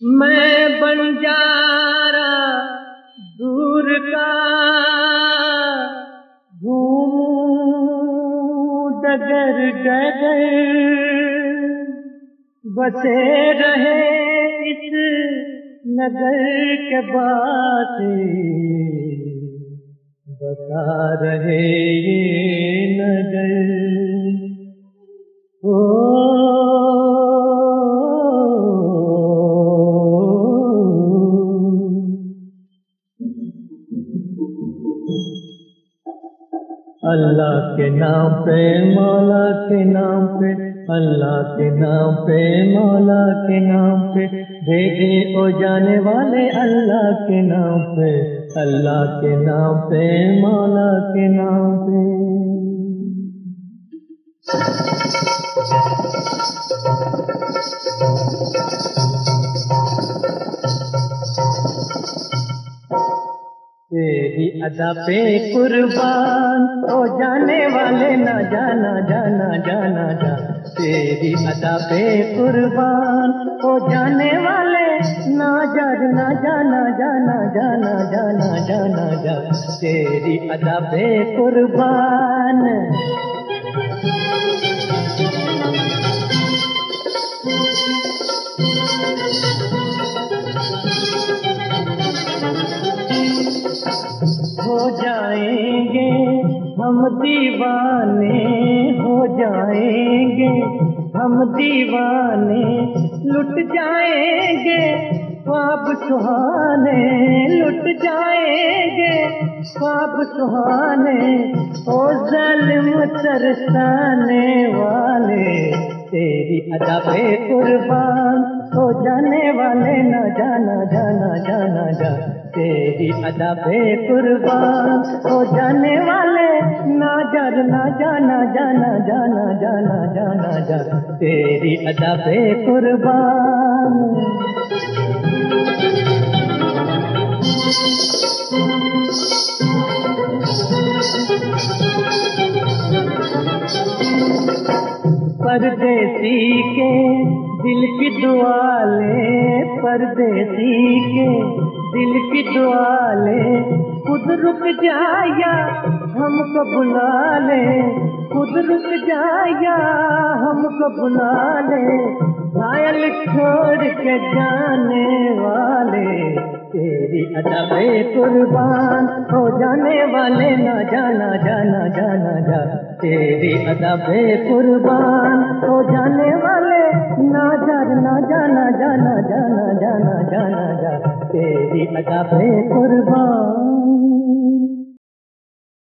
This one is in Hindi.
मैं बंजारा दूर का घूमूं डगर डगर, बसे रहे इस नगर के बासी, बता रहे ये नगर। ओ अल्लाह के नाम पे, मौला के नाम पे, अल्लाह के नाम पे, मौला के नाम पे, भेजे ओ जाने वाले अल्लाह के नाम पे, अल्लाह के नाम पे, मौला के नाम पे। तेरी अदा पे कुर्बान हो जाने वाले ना जाना जाना जाना जा, तेरी अदा पे कुर्बान हो जाने वाले ना जाना जाना जाना जाना जाना जाना जा, तेरी अदा पे कुर्बान। हो जाएंगे हम दीवाने, हो जाएंगे हम दीवाने, लुट जाएंगे ख्वाब सुहाने, लुट जाएंगे ख्वाब सुहाने, ओ जालिम तरसाने वाले, तेरी अदा पे कुर्बान हो जाने वाले ना जाना जाना जाना जा, तेरी अदा पे कुर्बान हो जाने वाले ना जाना जाना जाना जाना जाना जाना जा, तेरी अदा पे कुर्बान। परदेसी के दिल की दुआ ले, परदेसी के दिल की दुआ ले, खुद रुक जाया हमको बुला ले, खुद रुक जाया हमको बुला ले, घायल छोड़ के जाने वाले, तेरी अदा पे कुर्बान हो जाने वाले ना जाना जाना जाना जा, तेरी अदा पे कुर्बान हो जाने वाले ना जाना जाना जाना जाना जाना जाना जा, तेरी अदा पे कुर्बान।